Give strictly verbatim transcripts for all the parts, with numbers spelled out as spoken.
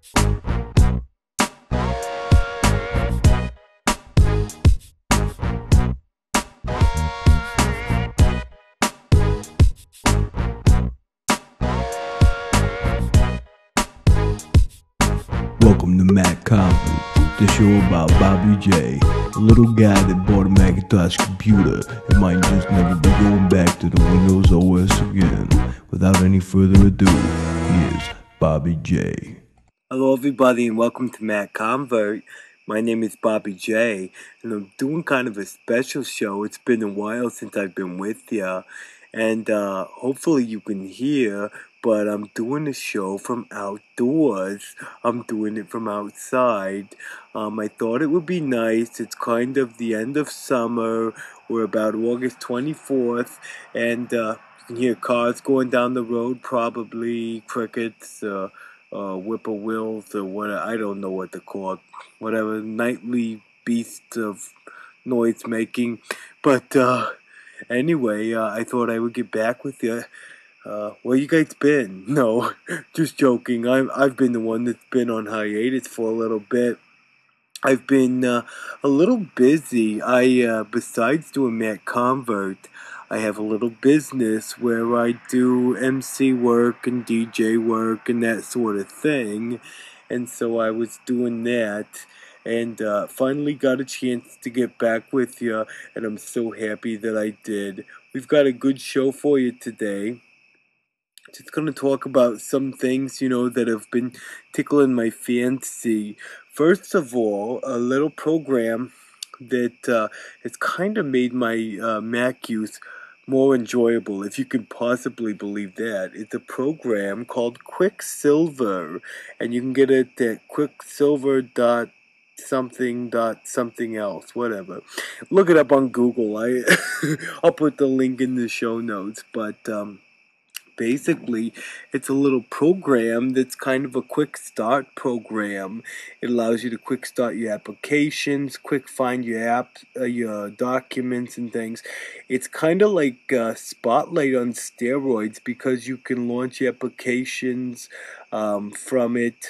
Welcome to Mac Convert, the show about Bobby J, a little guy that bought a Macintosh computer and might just never be going back to the Windows O S again. Without any further ado, here's Bobby J. Hello everybody and welcome to Mac Convert. My name is Bobby J and I'm doing kind of a special show. It's been a while since I've been with ya, and uh, hopefully you can hear, but I'm doing a show from outdoors. I'm doing it from outside. Um, I thought it would be nice. It's kind of the end of summer. We're about August twenty-fourth, and uh, you can hear cars going down the road, probably crickets, uh, uh, whippoorwills, or what, I don't know what they're called. Whatever, nightly beasts of noise making. But uh, anyway, uh, I thought I would get back with you. Uh, where you guys been? No, just joking. I've, I've been the one that's been on hiatus for a little bit. I've been uh, a little busy. I, uh, besides doing Mac Convert, I have a little business where I do M C work and D J work and that sort of thing. And so I was doing that and uh, finally got a chance to get back with you, and I'm so happy that I did. We've got a good show for you today. Just going to talk about some things, you know, that have been tickling my fancy. First of all, a little program that uh, has kind of made my uh, Mac use more enjoyable, if you can possibly believe that. It's a program called Quicksilver, and you can get it at quicksilver dot something dot something else, whatever. Look it up on Google. I I'll put the link in the show notes, but um basically, it's a little program that's kind of a quick start program. It allows you to quick start your applications, quick find your apps, uh, your documents and things. It's kind of like uh, Spotlight on steroids, because you can launch applications um, from it.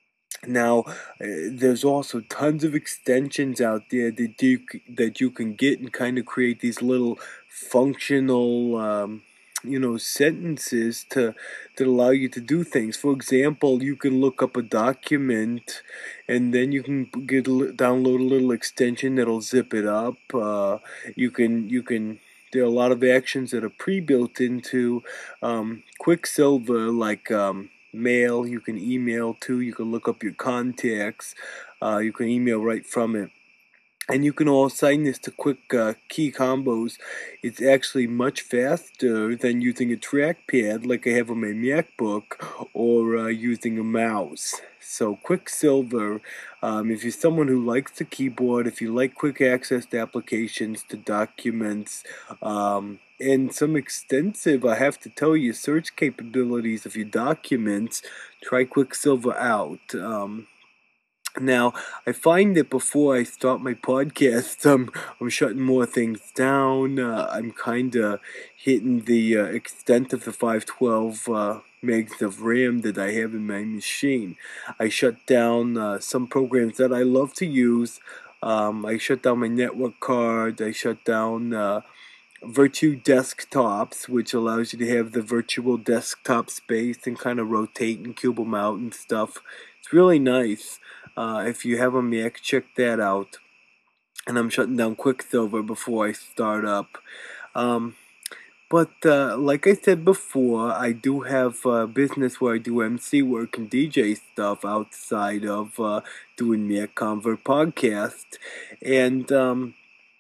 Now, uh, there's also tons of extensions out there that you that you can get and kind of create these little functional Um, you know, sentences to that allow you to do things. For example, you can look up a document, and then you can get a, download a little extension that'll zip it up. Uh, you can you can. There are a lot of actions that are pre-built into um, Quicksilver, like um, mail. You can email to. You can look up your contacts. Uh, you can email right from it. And you can all assign this to quick uh, key combos. It's actually much faster than using a trackpad like I have on my MacBook, or uh, using a mouse. So Quicksilver, um, if you're someone who likes the keyboard, if you like quick access to applications, to documents, um, and some extensive, I have to tell you, search capabilities of your documents, try Quicksilver out. Um, Now, I find that before I start my podcast, um, I'm shutting more things down. Uh, I'm kind of hitting the uh, extent of the five twelve uh, megs of RAM that I have in my machine. I shut down uh, some programs that I love to use. Um, I shut down my network card. I shut down uh, Virtue Desktops, which allows you to have the virtual desktop space and kind of rotate and cube them out and stuff. It's really nice. Uh, if you have a Mac, check that out. And I'm shutting down Quicksilver before I start up. Um, but uh, like I said before, I do have a business where I do M C work and D J stuff outside of uh, doing Mac Convert podcast. And um,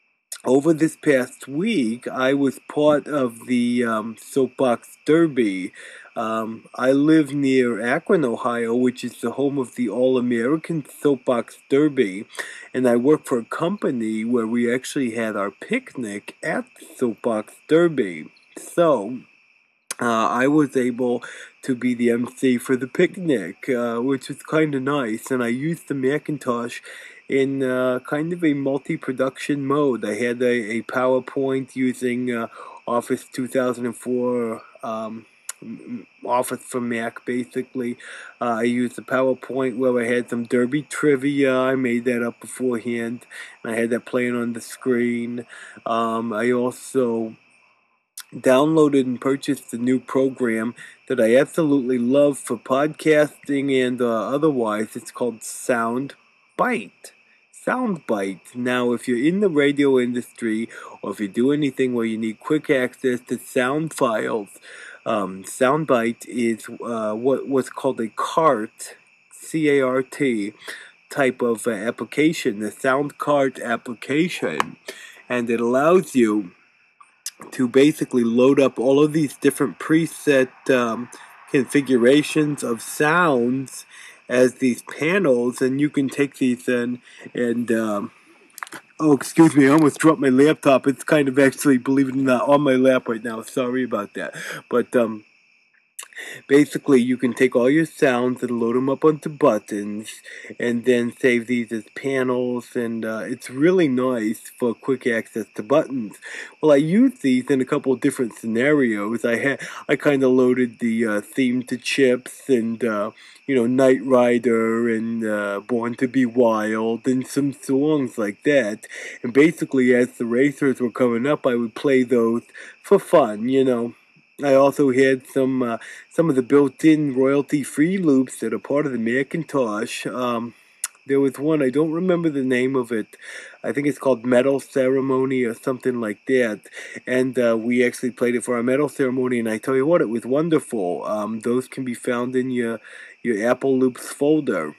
over this past week, I was part of the um, Soapbox Derby. Um, I live near Akron, Ohio, which is the home of the All-American Soapbox Derby, and I work for a company where we actually had our picnic at the Soapbox Derby. So, uh, I was able to be the M C for the picnic, uh, which was kind of nice, and I used the Macintosh in uh, kind of a multi-production mode. I had a, a PowerPoint using uh, Office two thousand four um, Office for Mac, basically. Uh, I used the PowerPoint where I had some Derby trivia. I made that up beforehand, and I had that playing on the screen. Um, I also downloaded and purchased a new program that I absolutely love for podcasting and uh, otherwise. It's called Soundbite. Soundbite. Now, if you're in the radio industry, or if you do anything where you need quick access to sound files, um, Soundbite is uh, what what's called a CART, C A R T, type of uh, application, the SoundCart application, and it allows you to basically load up all of these different preset um, configurations of sounds as these panels, and you can take these in and um, oh, excuse me, I almost dropped my laptop. It's kind of actually, believe it or not, on my lap right now. Sorry about that. But um, basically, you can take all your sounds and load them up onto buttons, and then save these as panels, and uh, it's really nice for quick access to buttons. Well, I used these in a couple of different scenarios. I had I kind of loaded the uh, theme to Chips, and uh, you know, Knight Rider, and uh, Born to Be Wild, and some songs like that. And basically, as the racers were coming up, I would play those for fun, you know. I also had some uh, some of the built-in royalty-free loops that are part of the Macintosh. Um, there was one, I don't remember the name of it. I think it's called Metal Ceremony or something like that. And uh, we actually played it for our Metal Ceremony, and I tell you what, it was wonderful. Um, those can be found in your, your Apple Loops folder.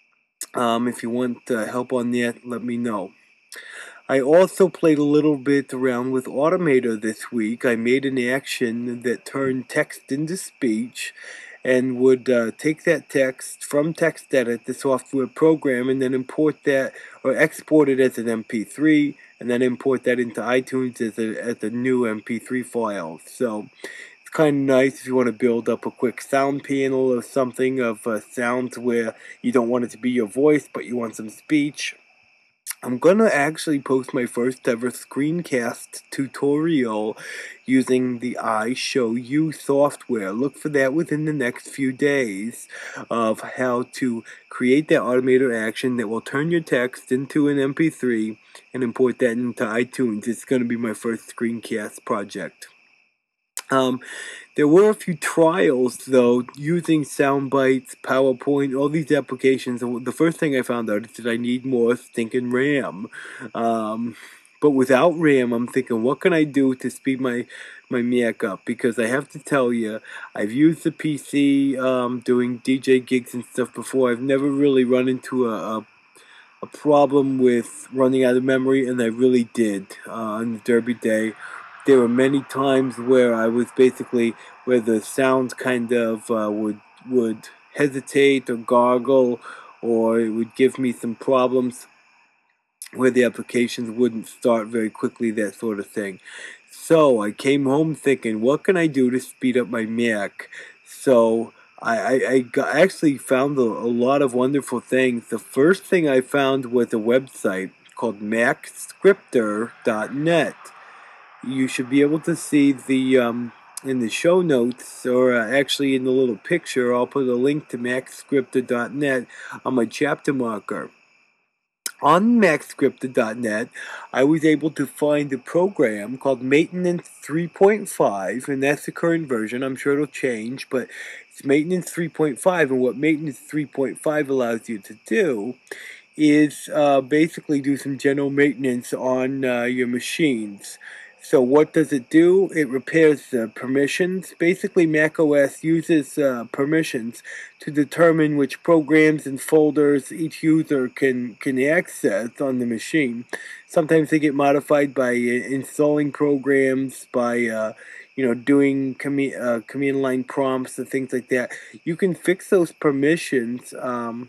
Um, if you want uh, help on that, let me know. I also played a little bit around with Automator this week. I made an action that turned text into speech and would uh, take that text from TextEdit, the software program, and then import that or export it as an M P three, and then import that into iTunes as a, as a new M P three file. So it's kind of nice if you want to build up a quick sound panel or something of uh, sounds where you don't want it to be your voice, but you want some speech. I'm gonna actually post my first ever screencast tutorial using the iShowU software. Look for that within the next few days of how to create that automated action that will turn your text into an M P three and import that into iTunes. It's gonna be my first screencast project. Um, there were a few trials, though, using Soundbites, PowerPoint, all these applications. The first thing I found out is that I need more stinking RAM. Um, but without RAM, I'm thinking, what can I do to speed my, my Mac up? Because I have to tell you, I've used the P C um, doing D J gigs and stuff before. I've never really run into a, a, a problem with running out of memory, and I really did uh, on the Derby day. There were many times where I was basically, where the sound kind of uh, would would hesitate or gargle, or it would give me some problems where the applications wouldn't start very quickly, that sort of thing. So I came home thinking, what can I do to speed up my Mac? So I, I, I got, actually found a, a lot of wonderful things. The first thing I found was a website called Mac Scripter dot net. You should be able to see the, um, in the show notes, or uh, actually in the little picture, I'll put a link to Mac Scripter dot net on my chapter marker. On Mac Scripter dot net, I was able to find a program called Maintenance three point five, and that's the current version. I'm sure it'll change, but it's Maintenance three point five, and what Maintenance three point five allows you to do is uh, basically do some general maintenance on uh, your machines. So what does it do? It repairs the permissions. Basically, macOS uses uh, permissions to determine which programs and folders each user can, can access on the machine. Sometimes they get modified by uh, installing programs, by uh, you know, doing com uh, command line prompts and things like that. You can fix those permissions um,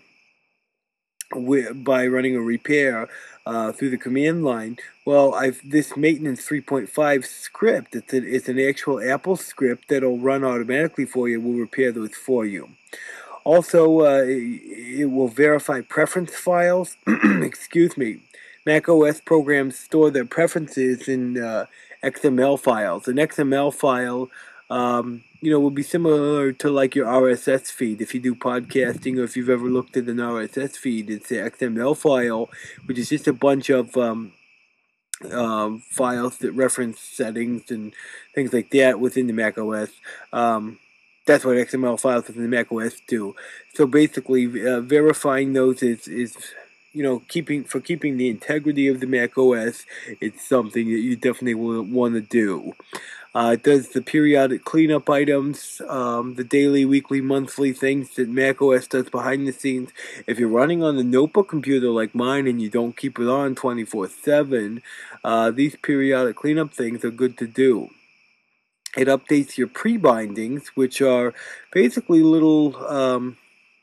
by running a repair uh, through the command line. Well, I've this Maintenance three point five script, it's, a, it's an actual Apple script that'll run automatically for you, will repair those for you. Also, uh, it, it will verify preference files. Excuse me. macOS programs store their preferences in uh, X M L files. An X M L file um, you know, will be similar to like your R S S feed. If you do podcasting, or if you've ever looked at an R S S feed, it's an X M L file, which is just a bunch of um, um, files that reference settings and things like that within the macOS. Um, that's what X M L files within the macOS do. So basically, uh, verifying those is is you know keeping for keeping the integrity of the macOS. It's something that you definitely will want to do. Uh, it does the periodic cleanup items, um, the daily, weekly, monthly things that macOS does behind the scenes. If you're running on a notebook computer like mine and you don't keep it on twenty-four seven, uh, these periodic cleanup things are good to do. It updates your pre-bindings, which are basically little, um,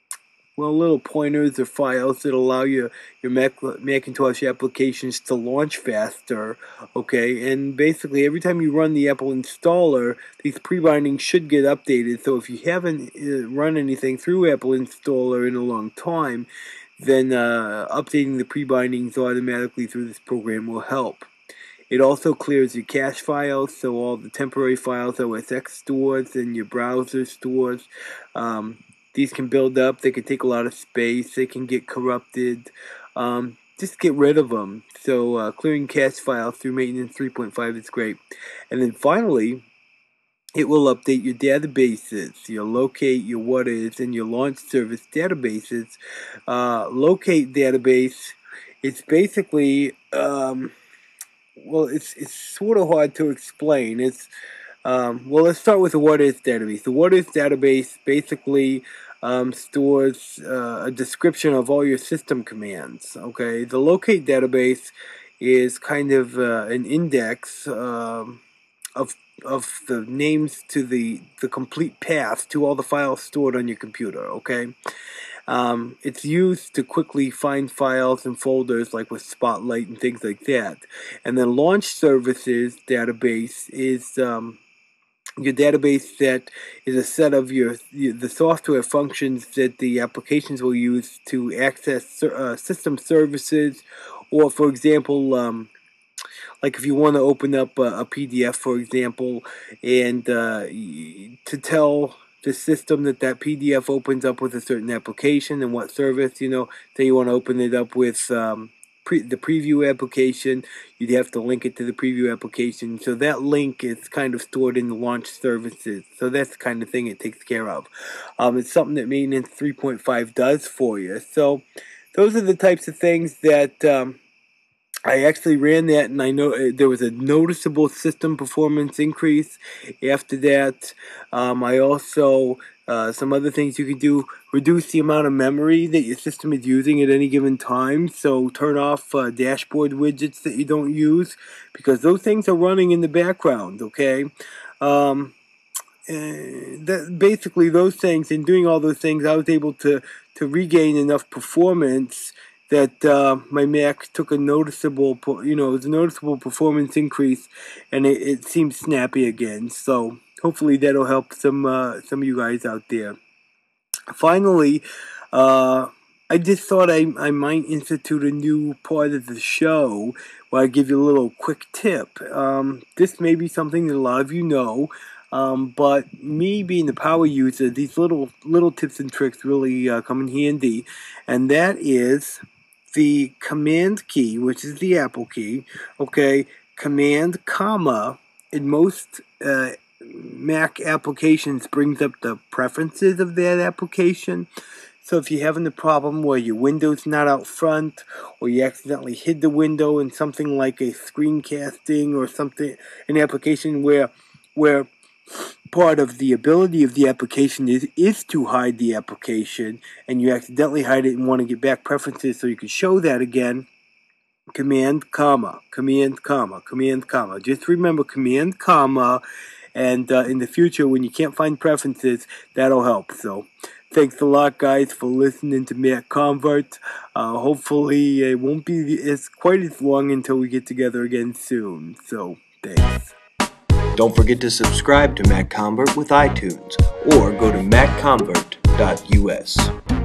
well, little pointers or files that allow you, your Mac, Macintosh applications to launch faster, okay? And basically, every time you run the Apple installer, these pre-bindings should get updated. So if you haven't uh, run anything through Apple installer in a long time, then uh, updating the pre-bindings automatically through this program will help. It also clears your cache files, so all the temporary files O S X stores and your browser stores. Um, these can build up. They can take a lot of space. They can get corrupted. Um, just get rid of them. So uh, clearing cache files through maintenance three point five is great. And then finally, it will update your databases, your locate, your what is, and your launch service databases. Uh, locate database, it's basically... Um, Well, it's it's sort of hard to explain. It's um, well, let's start with the what is database. The what is database basically um, stores uh, a description of all your system commands. Okay, the locate database is kind of uh, an index um, of of the names to the the complete path to all the files stored on your computer. Okay. Um, it's used to quickly find files and folders like with Spotlight and things like that. And then Launch Services database is um, your database that is a set of your the software functions that the applications will use to access uh, system services, or for example, um, like if you want to open up a, a P D F, for example, and uh, to tell the system that that P D F opens up with a certain application and what service, you know, say you want to open it up with um, pre the preview application, you'd have to link it to the preview application. So that link is kind of stored in the launch services. So that's the kind of thing it takes care of. Um, it's something that maintenance three point five does for you. So those are the types of things that... Um, I actually ran that, and I know uh, there was a noticeable system performance increase after that. Um, I also, uh, some other things you can do, reduce the amount of memory that your system is using at any given time. So turn off uh, dashboard widgets that you don't use, because those things are running in the background, okay? Um, and that, basically, those things, and doing all those things, I was able to, to regain enough performance that uh, my Mac took a noticeable, you know, it was a noticeable performance increase, and it, it seemed snappy again. So hopefully that'll help some uh, some of you guys out there. Finally, uh, I just thought I, I might institute a new part of the show where I give you a little quick tip. Um, this may be something that a lot of you know, um, but me being the power user, these little little tips and tricks really uh, come in handy, and that is the command key, which is the Apple key, okay, command, comma, in most uh, Mac applications brings up the preferences of that application. So if you're having the problem where your window's not out front, or you accidentally hid the window in something like a screencasting or something, an application where where part of the ability of the application is, is to hide the application, and you accidentally hide it and want to get back preferences so you can show that again, command, comma, command, comma, command, comma. Just remember command, comma, and uh, in the future when you can't find preferences, that'll help. So thanks a lot, guys, for listening to Mac Convert. Uh, hopefully it won't be as quite as long until we get together again soon. So thanks. Don't forget to subscribe to Mac Convert with iTunes, or go to mac convert dot U S.